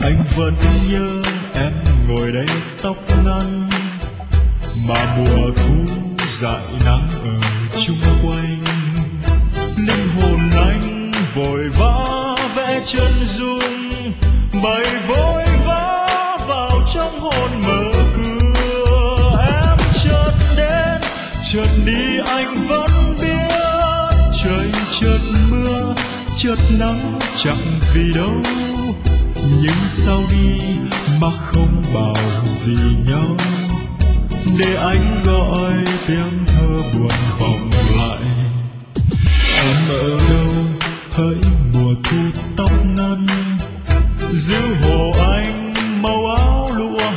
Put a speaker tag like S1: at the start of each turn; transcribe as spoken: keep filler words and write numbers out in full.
S1: anh vẫn nhớ em ngồi đây tóc ngắn, mà mùa thu dại nắng ở chung quanh. Linh hồn anh vội vã vẽ chân dung, bay vội vã vào trong hồn mở cửa. Em chợt đến chợt đi anh vẫn biết, trời chợt mưa chợt nắng chẳng vì đâu, nhưng sao đi mà không bảo gì nhau, để anh gọi tiếng thơ buồn vọng lại. Em ở đâu hỡi mùa thu tóc ngắn, giữ hồ anh màu áo lụa